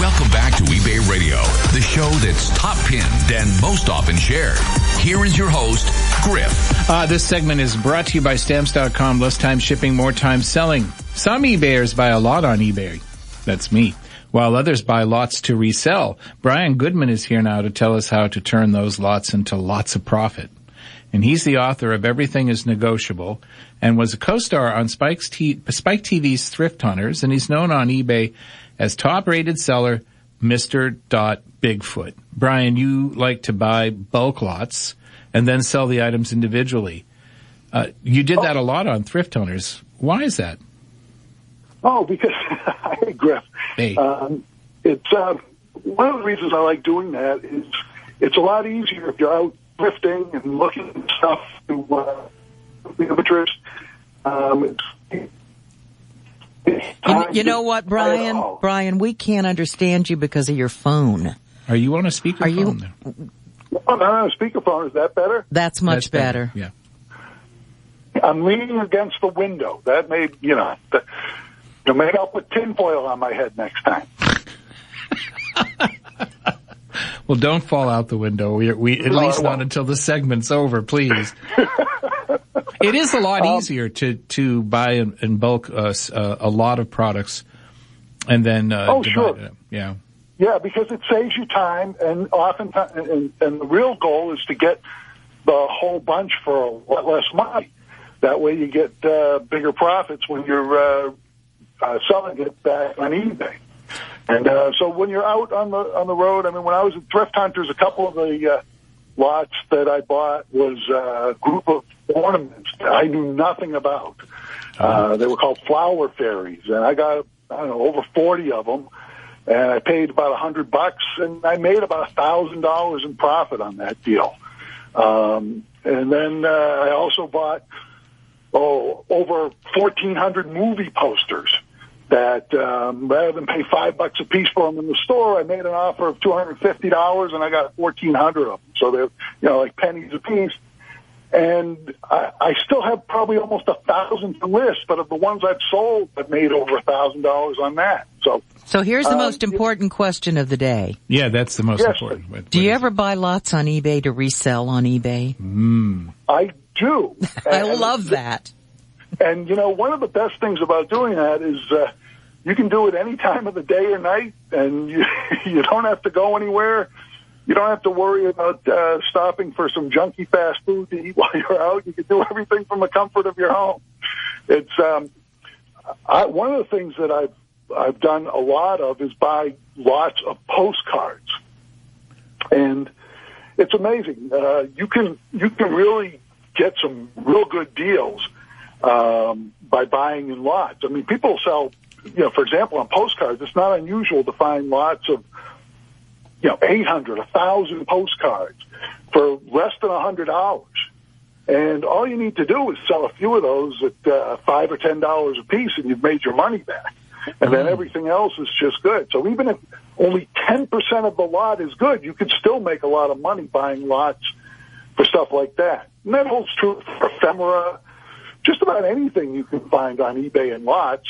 Welcome back to eBay Radio, the show that's top pinned and most often shared. Here is your host, Griff. This segment is brought to you by Stamps.com. Less time shipping, more time selling. Some eBayers buy a lot on eBay. That's me. While others buy lots to resell. Brian Goodman is here now to tell us how to turn those lots into lots of profit. And he's the author of Everything is Negotiable and was a co-star on Spike TV's Thrift Hunters, and he's known on eBay as top-rated seller Mr. Bigfoot. Brian, you like to buy bulk lots and then sell the items individually. You did that a lot on Thrift Hunters. Why is that? Oh, because, hey, Griff. Hey. It's one of the reasons I like doing that is it's a lot easier if you're out thrifting and looking at stuff to the interest. You know what, Brian? Brian, we can't understand you because of your phone. Are you on a speakerphone? I'm on a speakerphone. Is that better? That's much better. Yeah. I'm leaning against the window. That may, maybe I'll put tinfoil on my head next time. Well, don't fall out the window. We at least not until the segment's over, please. It is a lot easier to buy in bulk a lot of products and then divide it up. Yeah. Yeah, because it saves you time, and oftentimes, and the real goal is to get the whole bunch for a lot less money. That way, you get bigger profits when you're selling it back on eBay. And so when you're out on the road, I mean, when I was at Thrift Hunters, a couple of the lots that I bought was a group of ornaments that I knew nothing about. They were called flower fairies, and I got, over 40 of them, and I paid about $100, and I made about $1,000 in profit on that deal. And then I also bought over 1,400 movie posters that rather than pay $5 a piece for them in the store, I made an offer of $250, and I got 1,400 of them. So they're, like pennies a piece. And I still have probably almost 1,000 to list, but of the ones I've sold, I've made over $1,000 on that. So here's the most important question of the day. Yeah, that's the most important. Do you ever buy lots on eBay to resell on eBay? I do. I love that. And, one of the best things about doing that is you can do it any time of the day or night, and you don't have to go anywhere. You don't have to worry about stopping for some junky fast food to eat while you're out. You can do everything from the comfort of your home. It's one of the things that I've done a lot of is buy lots of postcards, and it's amazing. You can really get some real good deals by buying in lots. I mean, people sell, for example, on postcards. It's not unusual to find lots of 800, 1,000 postcards for less than $100. And all you need to do is sell a few of those at $5 or $10 a piece, and you've made your money back. And then everything else is just good. So even if only 10% of the lot is good, you can still make a lot of money buying lots for stuff like that. And that holds true for ephemera, just about anything you can find on eBay in lots.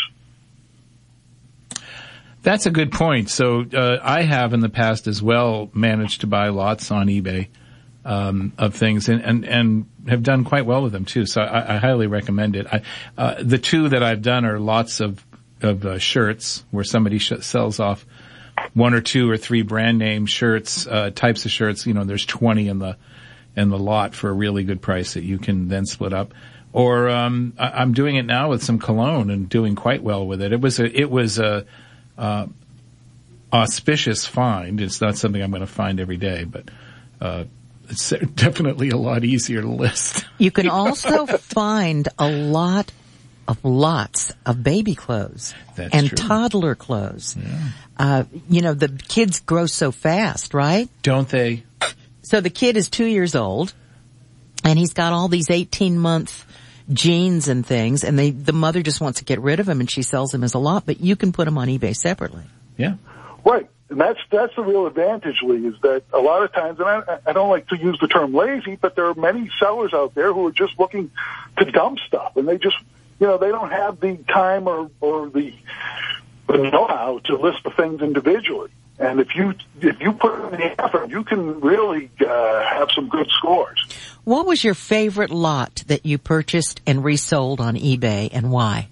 That's a good point. So I have in the past as well managed to buy lots on eBay of things and have done quite well with them too. So I highly recommend it. The two that I've done are lots of shirts where somebody sells off 1 or 2 or 3 brand name shirts, types of shirts. There's 20 in the lot for a really good price that you can then split up. Or I'm doing it now with some cologne and doing quite well with it. It was a auspicious find. It's not something I'm going to find every day, but it's definitely a lot easier to list. You can also find a lot of lots of baby clothes and true. Toddler clothes. Yeah. The kids grow so fast, right? Don't they? So the kid is 2 years old, and he's got all these 18-month jeans and things, and the mother just wants to get rid of them, and she sells them as a lot, but you can put them on eBay separately. Yeah. Right. And that's the real advantage, Lee, is that a lot of times, and I don't like to use the term lazy, but there are many sellers out there who are just looking to dump stuff, and they just, they don't have the time or the know-how to list the things individually. And if you put in the effort, you can really have some good scores. What was your favorite lot that you purchased and resold on eBay, and why?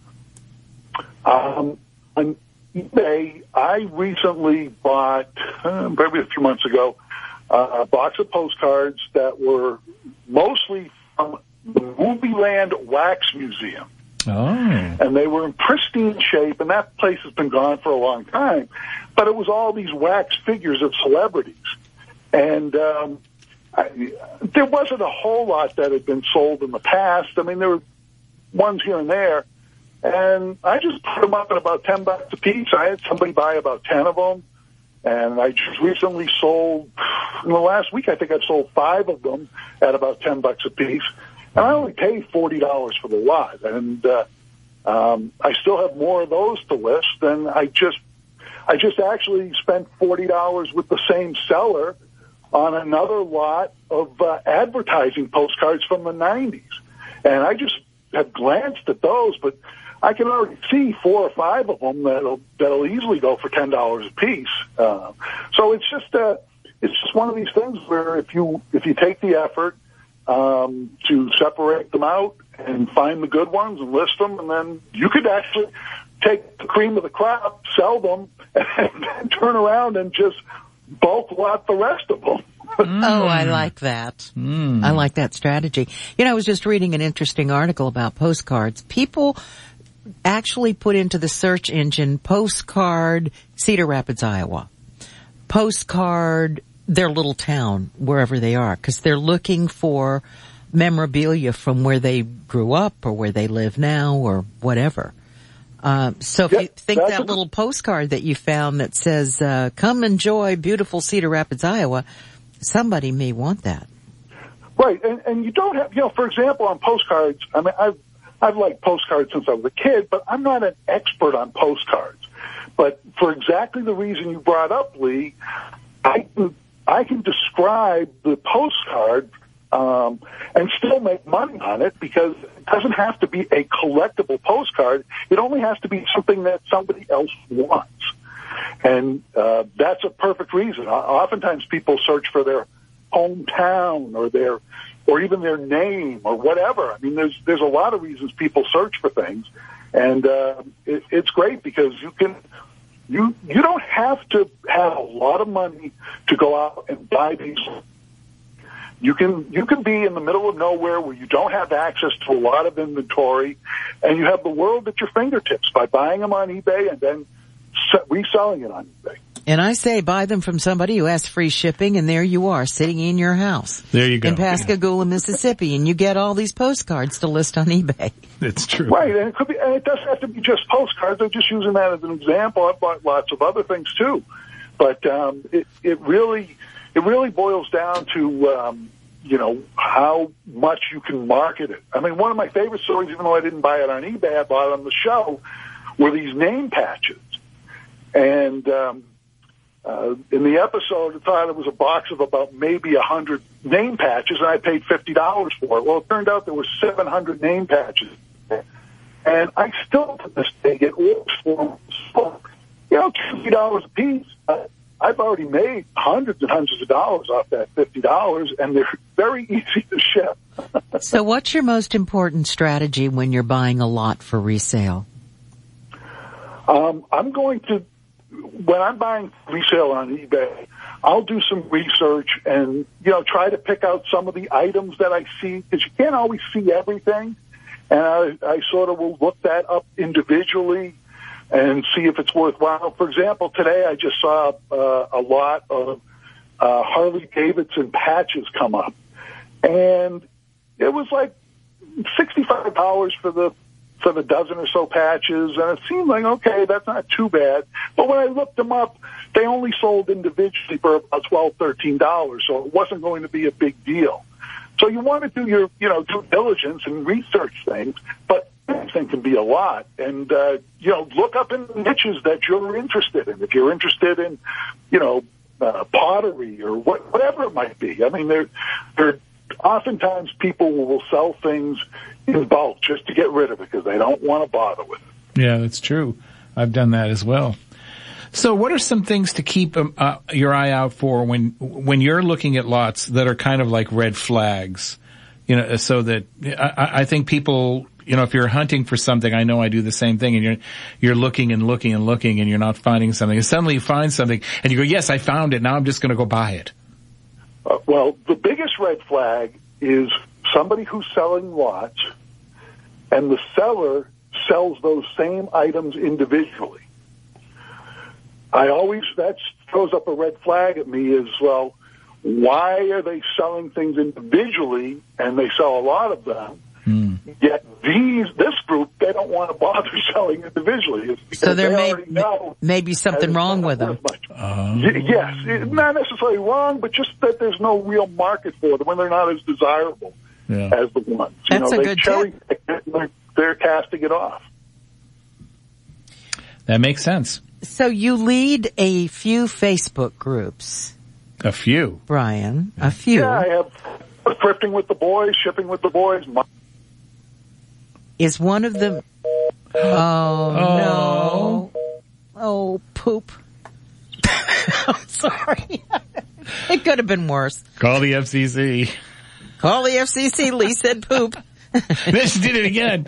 On eBay, I recently bought, maybe a few months ago, a box of postcards that were mostly from the Movieland Wax Museum. Oh. And they were in pristine shape, and that place has been gone for a long time. But it was all these wax figures of celebrities. And there wasn't a whole lot that had been sold in the past. I mean, there were ones here and there. And I just put them up at about $10 a piece. I had somebody buy about 10 of them. And I just recently sold, in the last week, I think I've sold 5 of them at about $10 a piece. And I only paid $40 for the lot. And I still have more of those to list. And I just actually spent $40 with the same seller on another lot of advertising postcards from the 90s. And I just have glanced at those, but I can already see 4 or 5 of them that'll easily go for $10 a piece. So it's just one of these things where if you take the effort to separate them out and find the good ones and list them, and then you could actually take the cream of the crop, sell them, and then turn around and just bulk lot the rest of them. Oh, I like that. I like that strategy. You know, I was just reading an interesting article about postcards. People actually put into the search engine postcard Cedar Rapids, Iowa, postcard their little town, wherever they are, because they're looking for memorabilia from where they grew up or where they live now or whatever. So if you think that little postcard that you found that says, come enjoy beautiful Cedar Rapids, Iowa, somebody may want that. Right. And you don't have, for example, on postcards, I mean, I've liked postcards since I was a kid, but I'm not an expert on postcards. But for exactly the reason you brought up, Lee, I can describe the postcard and still make money on it, because it doesn't have to be a collectible postcard. It only has to be something that somebody else wants. And that's a perfect reason. Oftentimes people search for their hometown or even their name or whatever. I mean, there's a lot of reasons people search for things. And it's great because you don't have to have a lot of money to go out and buy these. You can be in the middle of nowhere where you don't have access to a lot of inventory, and you have the world at your fingertips by buying them on eBay and then reselling it on eBay. And I say buy them from somebody who has free shipping, and there you are, sitting in your house. There you go. In Pascagoula, Mississippi, and you get all these postcards to list on eBay. It's true. Right, and it doesn't have to be just postcards. I'm just using that as an example. I've bought lots of other things too. But it really boils down to how much you can market it. I mean, one of my favorite stories, even though I didn't buy it on eBay, I bought it on the show, were these name patches. And in the episode, I thought it was a box of about maybe 100 name patches, and I paid $50 for it. Well, it turned out there were 700 name patches. And I still, to this day, get orders for them. $50 a piece. I've already made hundreds and hundreds of dollars off that $50, and they're very easy to ship. So what's your most important strategy when you're buying a lot for resale? When I'm buying resale on eBay, I'll do some research and, try to pick out some of the items that I see, because you can't always see everything. And I sort of will look that up individually and see if it's worthwhile. For example, today I just saw a lot of Harley Davidson patches come up. And it was like $65 for the dozen or so patches, and it seemed like, okay, that's not too bad. But when I looked them up, they only sold individually for about $12, $13, so it wasn't going to be a big deal. So you want to do your, due diligence and research things, but anything can be a lot. And, look up in niches that you're interested in. If you're interested in, pottery or whatever it might be. I mean, there oftentimes people will sell things in bulk just to get rid of it because they don't want to bother with it. Yeah, that's true. I've done that as well. So what are some things to keep your eye out for when you're looking at lots that are kind of like red flags? You know, so that I think people, you know, if you're hunting for something, I know I do the same thing, and you're looking and looking and looking, and you're not finding something, and suddenly you find something, and you go, yes, I found it, now I'm just going to go buy it. Well, the biggest red flag is somebody who's selling lots, and the seller sells those same items individually. That throws up a red flag at me as well. Why are they selling things individually, and they sell a lot of them, yet this group, they don't want to bother selling individually? So there may be something wrong with them. Yes, not necessarily wrong, but just that there's no real market for them when they're not as desirable as the ones. That's a good tip. They're casting it off. That makes sense. So you lead a few Facebook groups. A few. Brian, a few. Yeah, I have Thrifting with the Boys, Shipping with the Boys. Is one of them... Oh, no. Oh, poop. I'm sorry. It could have been worse. Call the FCC. Call the FCC. Lee said poop. This did it again.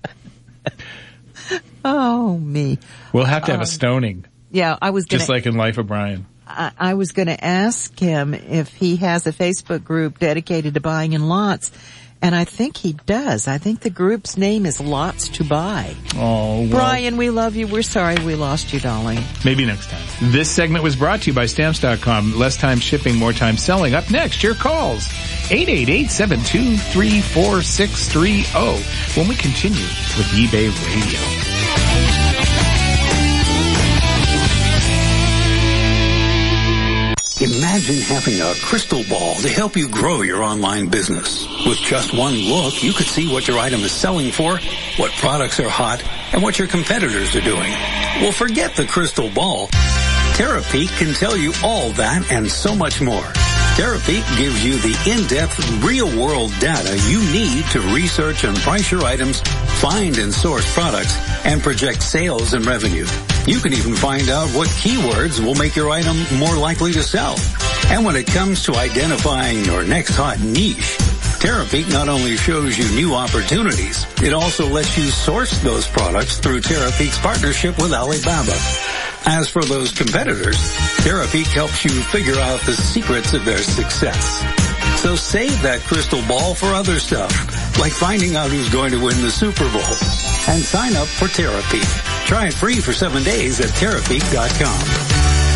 Oh, me. We'll have to have a stoning. Yeah, I was just like in Life of Brian. I was going to ask him if he has a Facebook group dedicated to buying in lots, and I think he does. I think the group's name is Lots to Buy. Oh, well, Brian, we love you. We're sorry we lost you, darling. Maybe next time. This segment was brought to you by Stamps.com. Less time shipping, more time selling. Up next, your calls. 888-723-4630 when we continue with eBay Radio. Imagine having a crystal ball to help you grow your online business. With just one look, you could see what your item is selling for, what products are hot, and what your competitors are doing. Well, forget the crystal ball. Terapeak can tell you all that and so much more. Terapeak gives you the in-depth, real-world data you need to research and price your items, find and source products, and project sales and revenue. You can even find out what keywords will make your item more likely to sell. And when it comes to identifying your next hot niche, Terapeak not only shows you new opportunities, it also lets you source those products through Terapeak's partnership with Alibaba. As for those competitors, Terapeak helps you figure out the secrets of their success. So save that crystal ball for other stuff, like finding out who's going to win the Super Bowl. And sign up for Terapeak. Try it free for 7 days at Terapeak.com.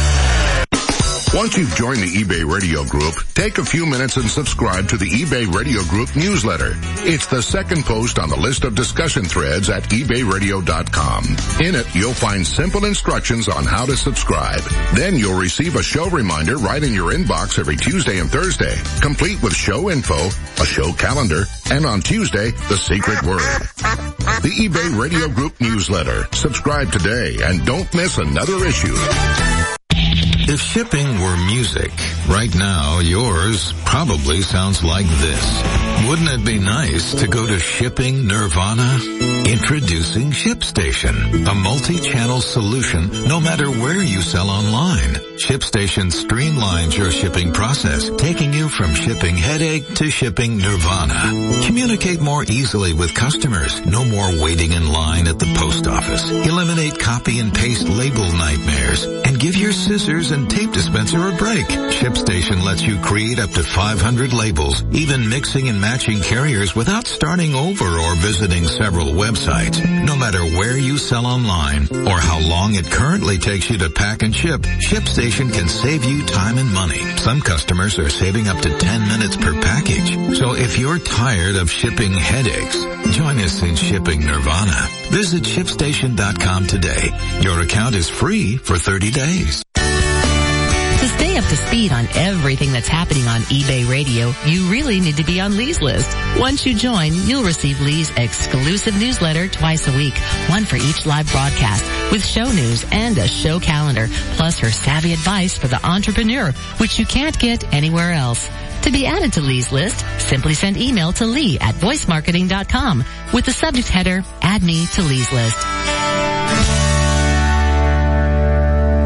Once you've joined the eBay Radio Group, take a few minutes and subscribe to the eBay Radio Group newsletter. It's the second post on the list of discussion threads at ebayradio.com. In it, you'll find simple instructions on how to subscribe. Then you'll receive a show reminder right in your inbox every Tuesday and Thursday, complete with show info, a show calendar, and on Tuesday, the secret word. The eBay Radio Group newsletter. Subscribe today and don't miss another issue. If shipping were music, right now yours probably sounds like this. Wouldn't it be nice to go to Shipping Nirvana? Introducing ShipStation, a multi-channel solution no matter where you sell online. ShipStation streamlines your shipping process, taking you from shipping headache to shipping nirvana. Communicate more easily with customers. No more waiting in line at the post office. Eliminate copy and paste label nightmares and give your scissors and tape dispenser a break. ShipStation lets you create up to 500 labels, even mixing and matching carriers without starting over or visiting several websites. No matter where you sell online or how long it currently takes you to pack and ship, ShipStation can save you time and money. Some customers are saving up to 10 minutes per package. So if you're tired of shipping headaches, join us in Shipping Nirvana. Visit ShipStation.com today. Your account is free for 30 days. To stay up to speed on everything that's happening on eBay Radio, you really need to be on Lee's list. Once you join, you'll receive Lee's exclusive newsletter twice a week, one for each live broadcast, with show news and a show calendar, plus her savvy advice for the entrepreneur, which you can't get anywhere else. To be added to Lee's list, simply send email to Lee@voicemarketing.com with the subject header, Add Me to Lee's List.